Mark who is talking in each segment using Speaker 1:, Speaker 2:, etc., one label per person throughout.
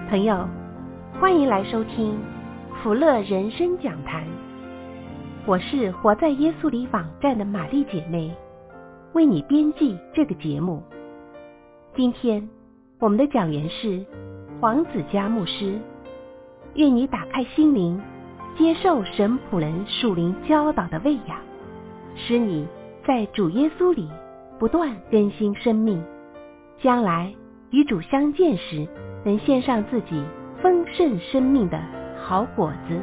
Speaker 1: 朋友，欢迎来收听福乐人生讲坛。我是活在耶稣里网站的玛丽姐妹，为你编辑这个节目。今天我们的讲员是黄子佳牧师，愿你打开心灵，接受神仆人属灵教导的喂养，使你在主耶稣里不断更新生命，将来与主相见时，能献上自己丰盛生命的好果子。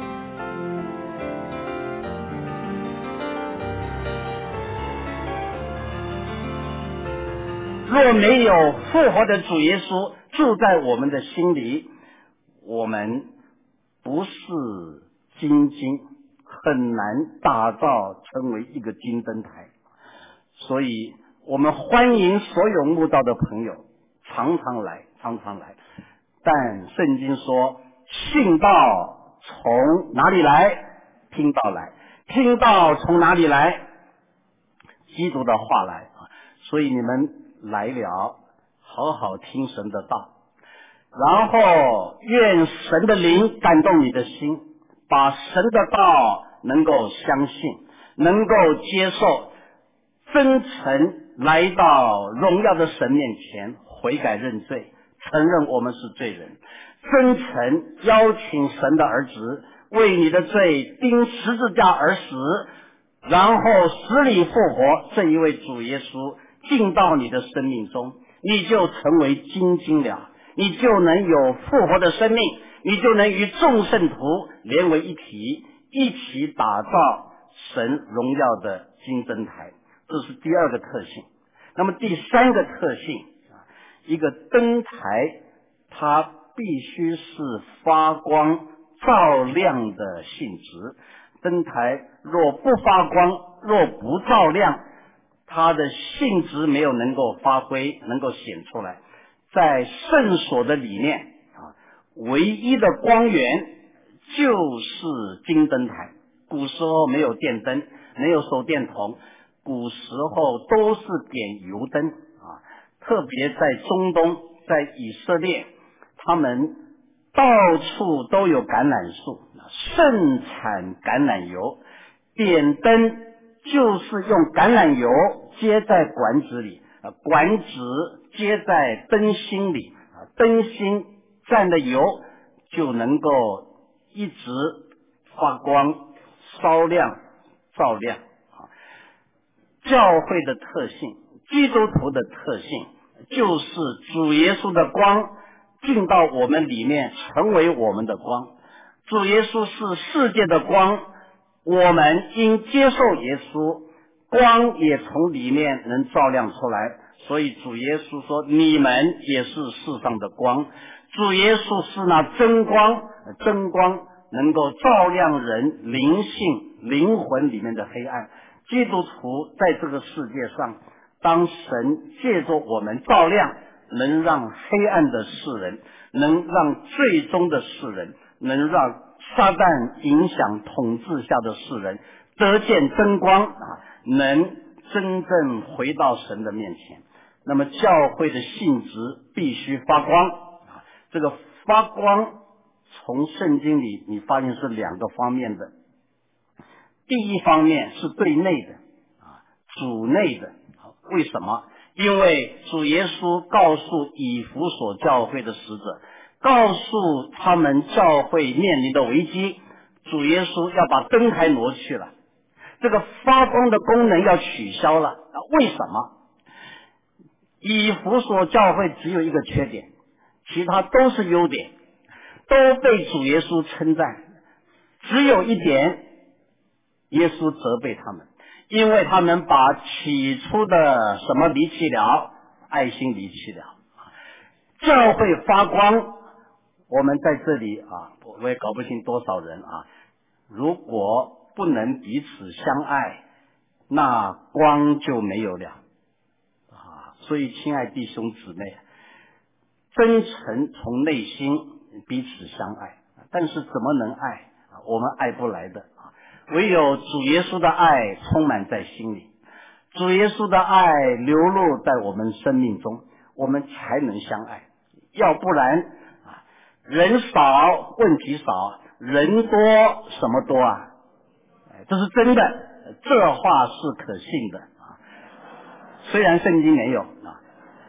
Speaker 2: 若没有复活的主耶稣住在我们的心里，我们不是金晶，很难打造成为一个金灯台。所以我们欢迎所有慕道的朋友常常来。但圣经说，信道从哪里来？听道来。听道从哪里来？基督的话来。所以你们来了，好好听神的道，然后愿神的灵感动你的心，把神的道能够相信，能够接受，真诚来到荣耀的神面前，悔改认罪，承认我们是罪人，真诚邀请神的儿子为你的罪钉十字架而死，然后死里复活，这一位主耶稣进到你的生命中，你就成为金晶了，你就能有复活的生命，你就能与众圣徒连为一体，一起打造神荣耀的金灯台。这是第二个特性。那么第三个特性，一个灯台它必须是发光照亮的性质。灯台若不发光，若不照亮，它的性质没有能够发挥，能够显出来。在圣所的里面唯一的光源就是金灯台。古时候没有电灯，没有手电筒，古时候都是点油灯特别在中东，在以色列，他们到处都有橄榄树，盛产橄榄油，点灯就是用橄榄油接在管子里，管子接在灯芯里，灯芯蘸的油就能够一直发光烧亮照亮。教会的特性，基督徒的特性，就是主耶稣的光进到我们里面，成为我们的光。主耶稣是世界的光，我们应接受耶稣，光也从里面能照亮出来。所以主耶稣说，你们也是世上的光。主耶稣是那真光，真光能够照亮人灵性灵魂里面的黑暗。基督徒在这个世界上，当神借着我们照亮，能让黑暗的世人，能让最终的世人，能让撒旦影响统治下的世人得见真光能真正回到神的面前。那么教会的性质必须发光这个发光从圣经里你发现是两个方面的。第一方面是对内的主内的。为什么？因为主耶稣告诉以弗所教会的使者，告诉他们教会面临的危机，主耶稣要把灯台挪去了，这个发光的功能要取消了。为什么？以弗所教会只有一个缺点，其他都是优点，都被主耶稣称赞，只有一点耶稣责备他们，因为他们把起初的什么离弃了？爱心离弃了。教会发光，我们在这里我也搞不清多少人如果不能彼此相爱，那光就没有了所以亲爱弟兄姊妹，真诚从内心彼此相爱，但是怎么能爱？我们爱不来的唯有主耶稣的爱充满在心里，主耶稣的爱流露在我们生命中，我们才能相爱。要不然人少问题少，人多什么多啊？这是真的，这话是可信的啊。虽然圣经没有啊，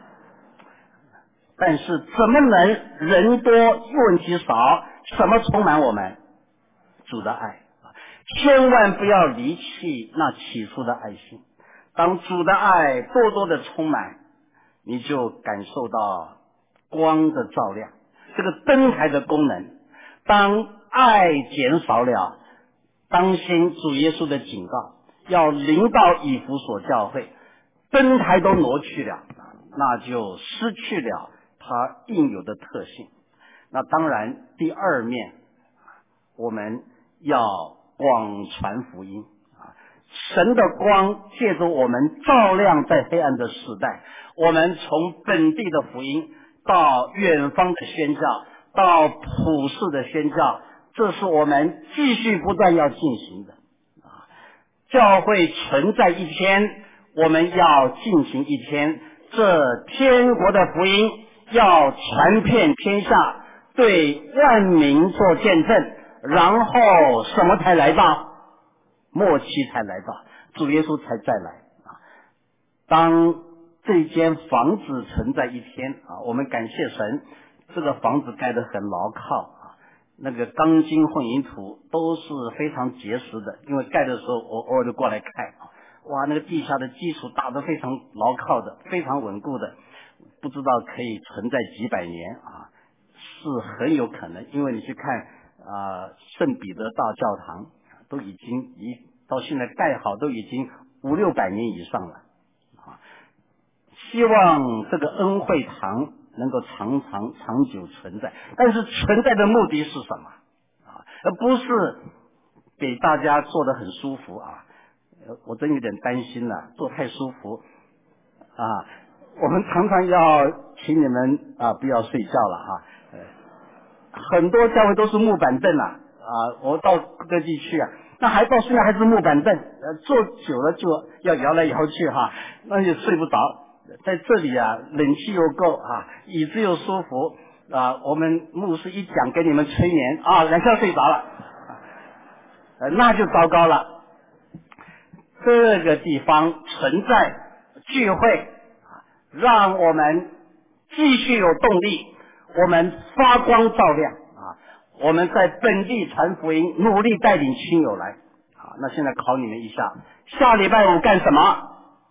Speaker 2: 但是怎么能人多问题少？什么充满我们？主的爱啊！千万不要离弃那起初的爱心。当主的爱多多的充满，你就感受到光的照亮，这个灯台的功能。当爱减少了，当心主耶稣的警告，要临到以弗所教会，灯台都挪去了，那就失去了它应有的特性。那当然第二面，我们要广传福音啊！神的光借着我们照亮在黑暗的时代，我们从本地的福音到远方的宣教，到普世的宣教，这是我们继续不断要进行的啊！教会存在一天，我们要进行一天，这天国的福音要传遍天下，对万民做见证。然后什么才来到？末期才来到，主耶稣才再来啊！当这间房子存在一天啊，我们感谢神，这个房子盖得很牢靠啊，那个钢筋混凝土都是非常结实的，因为盖的时候我偶尔就过来看啊，哇，那个地下的基础打得非常牢靠的，非常稳固的，不知道可以存在几百年啊，是很有可能，因为你去看圣彼得大教堂都已经到现在盖好都已经500-600年以上了啊！希望这个恩惠堂能够长久存在，但是存在的目的是什么啊？而不是给大家做得很舒服啊！我真有点担心了，做太舒服啊！我们常常要请你们不要睡觉了哈。很多教会都是木板凳我到各地去那到现在还是木板凳，坐久了就要摇来摇去那就睡不着。在这里冷气又够椅子又舒服我们牧师一讲给你们催眠两下睡着了那就糟糕了。这个地方存在聚会让我们继续有动力，我们发光照亮我们在本地传福音，努力带领亲友来那现在考你们一下，下礼拜五干什么？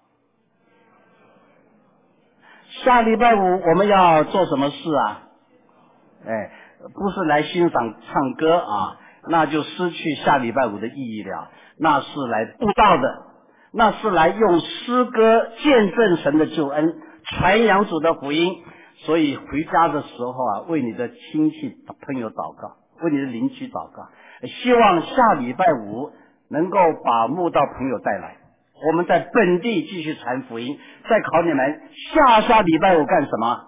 Speaker 2: 下礼拜五我们要做什么事不是来欣赏唱歌那就失去下礼拜五的意义了。那是来布道的，那是来用诗歌见证神的救恩，传扬主的福音。所以回家的时候为你的亲戚朋友祷告，为你的邻居祷告，希望下礼拜五能够把慕道朋友带来，我们在本地继续传福音。再考你们，下礼拜五干什么？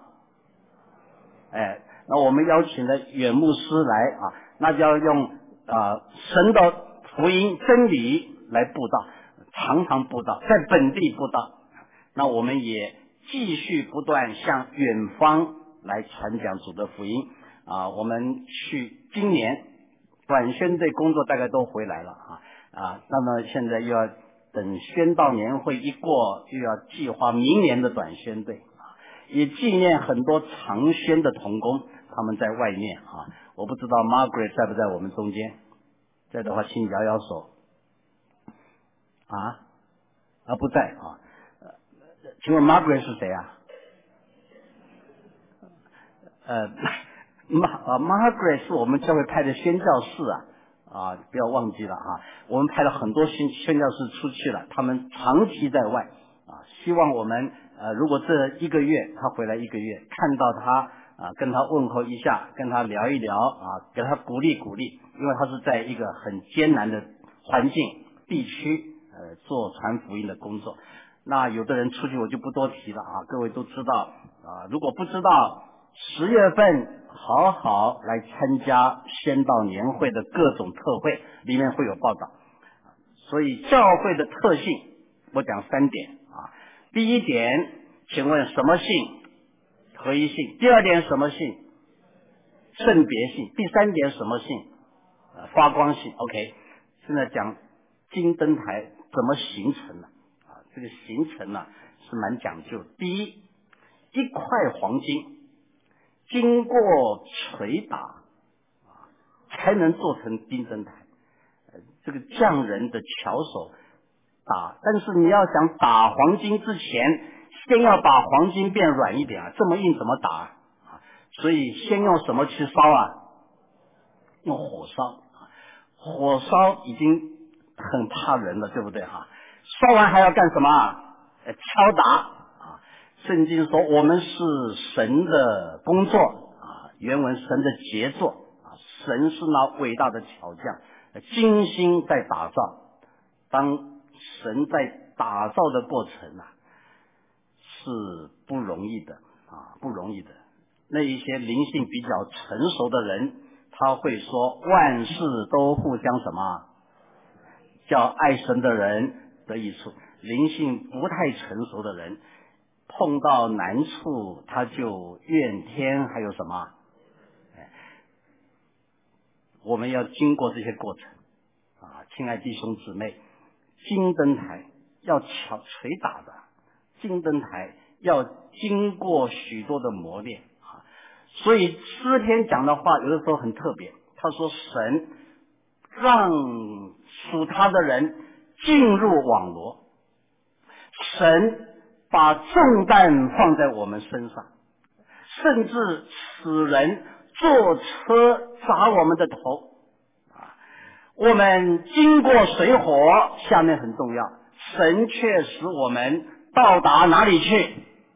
Speaker 2: 那我们邀请了远牧师来那就要用神的福音真理来布道，常常布道，在本地布道。那我们也继续不断向远方来传讲主的福音我们今年短宣队工作大概都回来了那么现在又要等宣道年会一过，又要计划明年的短宣队也纪念很多长宣的同工，他们在外面我不知道 Margaret 在不在我们中间，在的话请摇摇手不在请问 Margaret 是谁Margaret 是我们教会派的宣教士不要忘记了我们派了很多宣教士出去了，他们长期在外希望我们如果这1个月他回来1个月，看到他跟他问候一下，跟他聊一聊给他鼓励鼓励，因为他是在一个很艰难的环境地区做传福音的工作。那有的人出去我就不多提了各位都知道如果不知道10月份好好来参加宣道年会的各种特会，里面会有报道。所以教会的特性我讲3点第一点，请问什么信？合一信。第二点什么信？ 圣别性。第三点什么性？发光性。 OK， 现在讲金灯台怎么形成的这个形成是蛮讲究。第一，一块黄金经过捶打才能做成金灯台，这个匠人的巧手打，但是你要想打黄金之前，先要把黄金变软一点这么硬怎么打所以先用什么去烧用火烧火烧已经很怕人了，对不对烧完还要干什么敲打圣经说我们是神的工作原文神的杰作神是那伟大的巧匠，精心在打造。当神在打造的过程是不容易的不容易的。那一些灵性比较成熟的人，他会说万事都互相什么，叫爱神的人得益处。灵性不太成熟的人，碰到难处他就怨天，还有什么我们要经过这些过程亲爱弟兄姊妹，金灯台要捶打的，金灯台要经过许多的磨练所以诗篇讲的话有的时候很特别，他说神让属他的人进入网罗，神把重担放在我们身上，甚至使人坐车砸我们的头我们经过水火，下面很重要，神却使我们到达哪里去？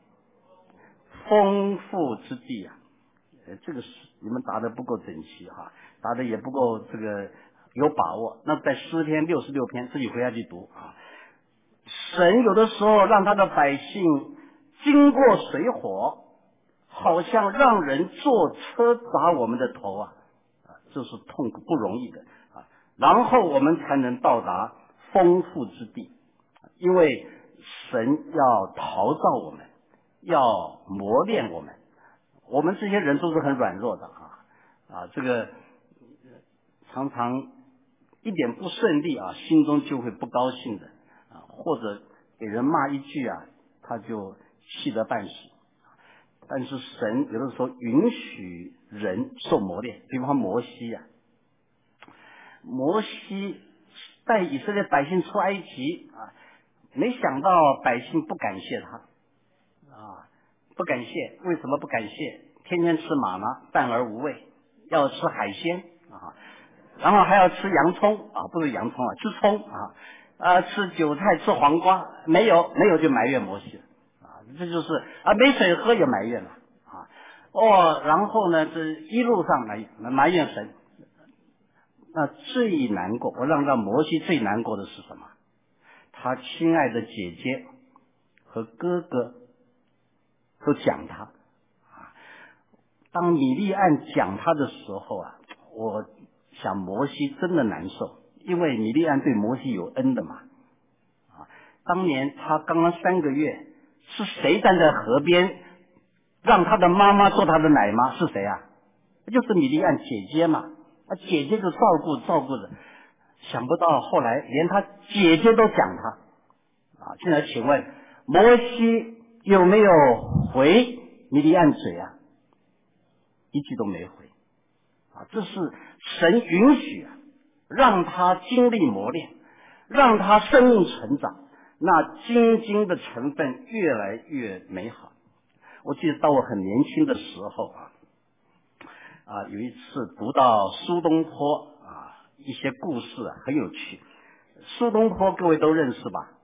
Speaker 2: 丰富之地这个是你们答得不够整齐答得也不够这个有把握。那在诗篇66篇自己回家去读神有的时候让他的百姓经过水火，好像让人坐车砸我们的头这是痛苦不容易的然后我们才能到达丰富之地。因为神要陶造我们，要磨练我们，我们这些人都是很软弱的这个常常一点不顺利心中就会不高兴的或者给人骂一句他就气得半死。但是神有的时候允许人受磨练，比方摩西摩西带以色列百姓出埃及没想到百姓不感谢他不感谢。为什么不感谢？天天吃玛纳，淡而无味，要吃海鲜然后还要吃洋葱不是洋葱吃葱吃韭菜，吃黄瓜，没有就埋怨摩西这就是没水喝也埋怨了然后呢这一路上埋怨神。那最难过，我让摩西最难过的是什么？他亲爱的姐姐和哥哥都讲他当米利暗讲他的时候我想摩西真的难受，因为米利暗对摩西有恩的嘛当年他刚刚3个月，是谁站在河边让他的妈妈做他的奶妈？是谁就是米利暗姐姐嘛姐姐就照顾着，想不到后来连他姐姐都讲他现在请问摩西有没有回米利暗嘴一句都没回这是神允许让他经历磨练，让他生命成长，那精的成分越来越美好。我记得到我很年轻的时候有一次读到苏东坡一些故事很有趣。苏东坡各位都认识吧？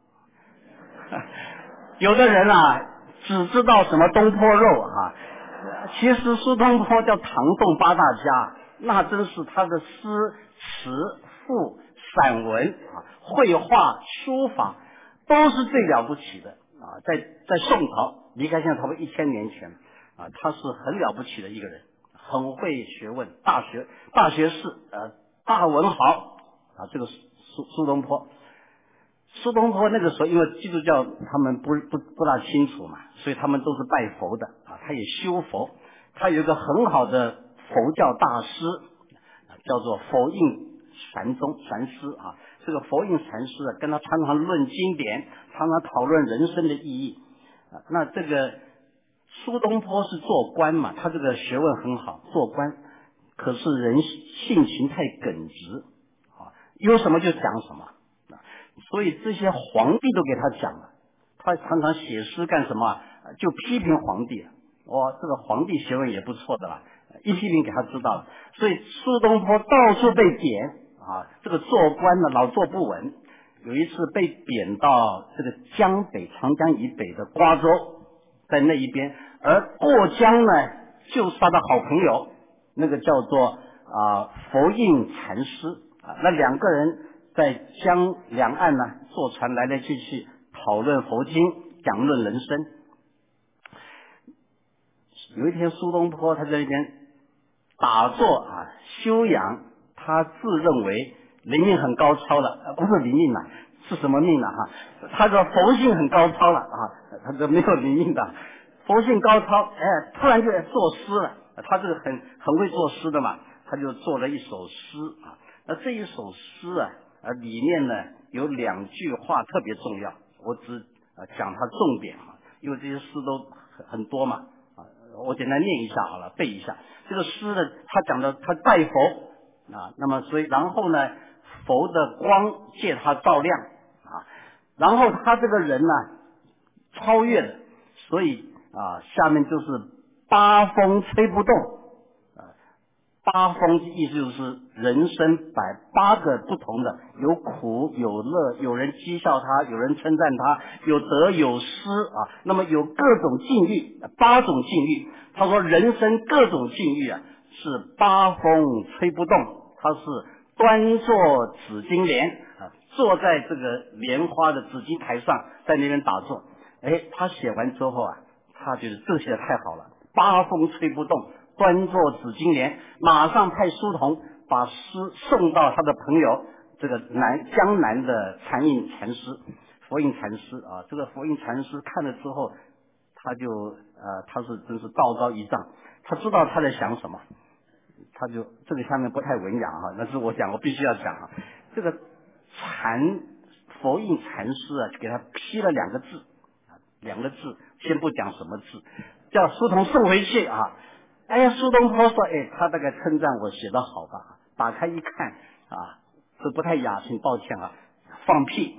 Speaker 2: 有的人只知道什么东坡肉其实苏东坡叫唐宋8大家，那真是他的诗词赋散文绘画书法都是最了不起的在宋朝，离开现在差不多1000年前他是很了不起的一个人，很会学问，大学士大文豪这个苏东坡。苏东坡那个时候因为基督教他们不大清楚嘛，所以他们都是拜佛的他也修佛，他有一个很好的佛教大师，叫做佛印禅师啊。这个佛印禅师啊，跟他常常论经典，常常讨论人生的意义啊。那这个苏东坡是做官嘛，他这个学问很好，做官，可是人性情太耿直啊，有什么就讲什么啊，所以这些皇帝都给他讲了。他常常写诗干什么？就批评皇帝。哇，这个皇帝学问也不错的啦，一批评给他知道了。所以苏东坡到处被贬啊，这个做官呢老做不稳。有一次被贬到这个江北长江以北的瓜州，在那一边，而过江呢就是他的好朋友，那个叫做佛印禅师啊。那两个人在江两岸呢坐船来来去去讨论佛经，讲论人生。有一天苏东坡他在那边打坐修养，他自认为灵命很高超了，不是灵命了，是什么命了他说佛性很高超了他说没有灵命的，佛性高超，突然就作诗了。他这个很会作诗的嘛，他就做了一首诗那这一首诗里面呢有2句话特别重要，我只讲它重点因为这些诗都很多嘛我简单念一下好了，背一下。这个诗呢，他讲的他拜佛那么所以然后呢，佛的光借他照亮然后他这个人呢超越了，所以下面就是八风吹不动八风意思就是人生8个不同的，有苦有乐，有人讥笑他，有人称赞他，有得有失那么有各种境遇，8种境遇。他说人生各种境遇是八风吹不动。他是端坐紫金莲坐在这个莲花的紫金台上，在那边打坐。他写完之后他觉得这写的太好了，八风吹不动，端坐紫金莲，马上派书童把诗送到他的朋友这个江南的禅印禅师佛印禅师这个佛印禅师看了之后，他就他是真是道高一丈，他知道他在想什么，他就这个下面不太文雅但是我必须要讲这个佛印禅师给他批了2个字，先不讲什么字，叫书童送回去苏东坡说他大概称赞我写得好吧，打开一看这不太雅，请抱歉放屁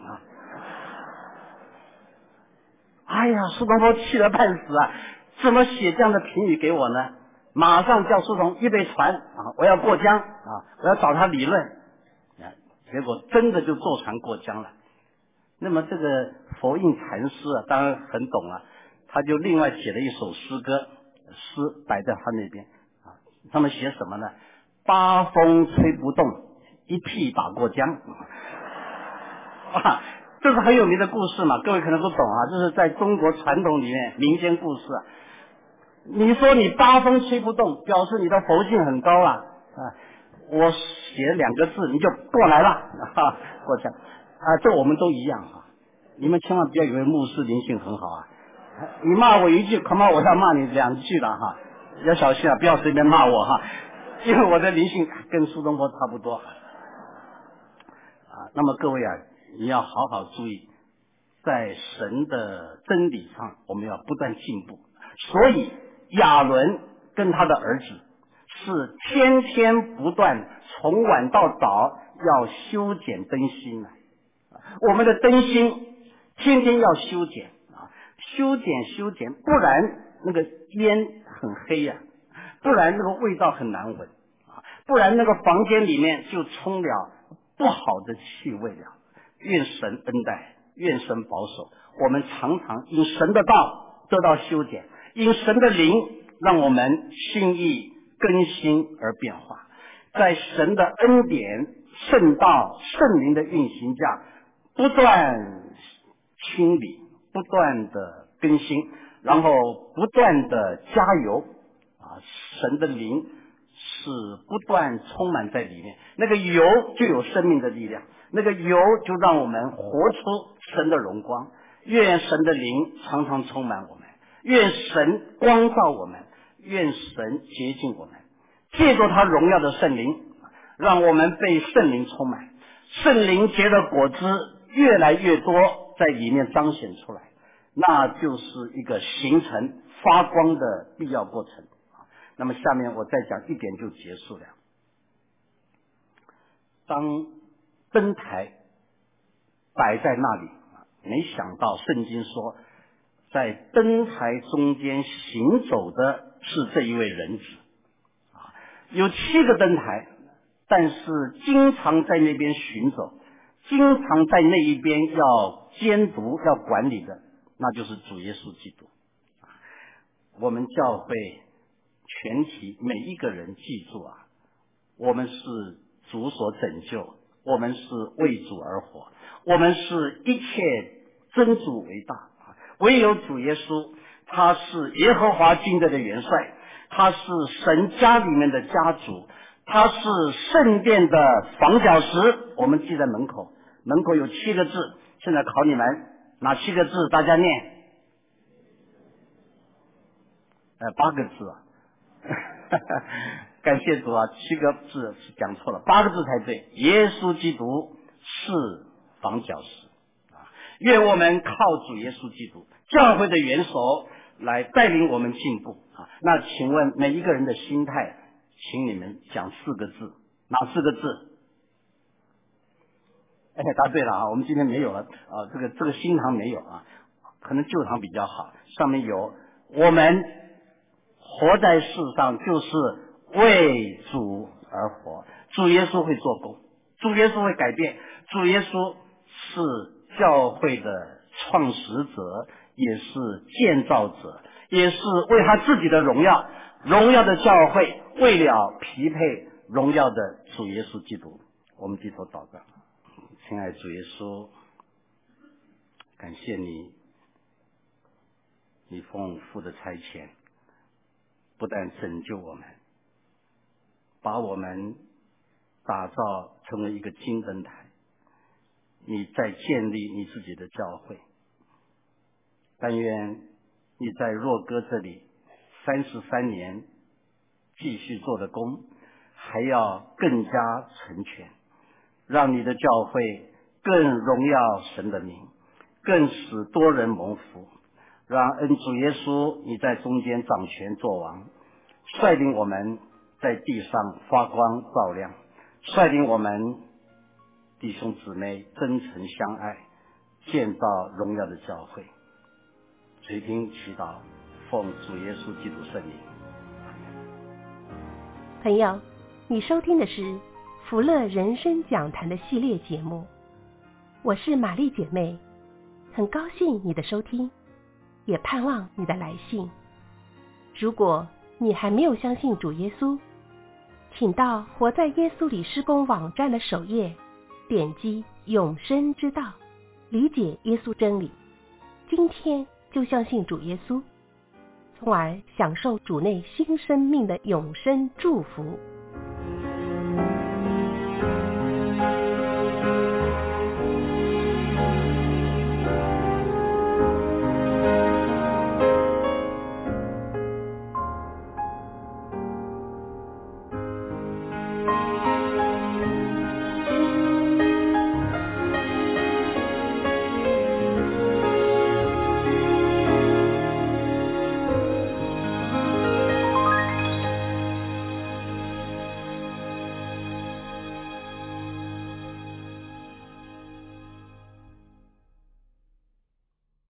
Speaker 2: 苏东坡气得半死怎么写这样的评语给我呢？马上叫书童预备船我要过江我要找他理论结果真的就坐船过江了。那么这个佛印禅师当然很懂他就另外写了一首诗歌，诗摆在他那边他们写什么呢？八风吹不动，一屁打过江这是很有名的故事嘛，各位可能不懂这是在中国传统里面民间故事你说你八风吹不动，表示你的佛性很高我写2个字你就过来了过江这我们都一样你们千万不要以为牧师灵性很好你骂我1句，恐怕我要骂你2句了要小心不要随便骂我因为我的灵性跟苏东坡差不多那么各位你要好好注意，在神的真理上我们要不断进步。所以亚伦跟他的儿子是天天不断，从晚到早要修剪灯芯我们的灯芯天天要修剪修剪，不然那个烟很黑不然那个味道很难闻不然那个房间里面就充了不好的气味愿神恩待，愿神保守。我们常常因神的道得到修剪，因神的灵让我们心意更新而变化，在神的恩典、圣道、圣灵的运行下不断清理，不断的更新，然后不断的加油神的灵是不断充满在里面，那个油就有生命的力量，那个油就让我们活出神的荣光。愿神的灵常常充满我们，愿神光照我们，愿神洁净我们。 借着他荣耀的圣灵，让我们被圣灵充满，圣灵结的果子越来越多，在里面彰显出来，那就是一个形成发光的必要过程。那么下面我再讲一点就结束了。当灯台摆在那里，没想到圣经说在灯台中间行走的是这一位人子。有7个灯台，但是经常在那边行走，经常在那一边要监督要管理的，那就是主耶稣基督。我们教会全体每一个人记住我们是主所拯救，我们是为主而活，我们是一切真主为大，唯有主耶稣，他是耶和华军队的元帅，他是神家里面的家主，他是圣殿的房角石。我们记在门口，门口有7个字，现在考你们，哪7个字？大家念。8个字感谢主7个字是讲错了，8个字才对。耶稣基督是房角石愿我们靠主耶稣基督教会的元首来带领我们进步那请问每一个人的心态，请你们讲4个字，哪4个字？答对了我们今天没有了这个新堂没有可能旧堂比较好，上面有我们活在世上就是为主而活，主耶稣会做工，主耶稣会改变，主耶稣是教会的创始者，也是建造者，也是为他自己的荣耀的教会，为了匹配荣耀的主耶稣基督。我们低头祷告。亲爱的主耶稣，感谢你奉父的差遣，不但拯救我们，把我们打造成为一个金灯台，你在建立你自己的教会。但愿你在若哥这里33年继续做的工还要更加成全，让你的教会更荣耀神的名，更使多人蒙福，让恩主耶稣你在中间掌权作王，率领我们在地上发光照亮，率领我们弟兄姊妹真诚相爱，建造荣耀的教会。垂听祈祷，奉主耶稣基督圣名。
Speaker 1: 朋友，你收听的是福乐人生讲坛的系列节目，我是玛丽姐妹，很高兴你的收听，也盼望你的来信。如果你还没有相信主耶稣，请到活在耶稣里施工网站的首页，点击永生之道，理解耶稣真理，今天就相信主耶稣，从而享受主内新生命的永生祝福。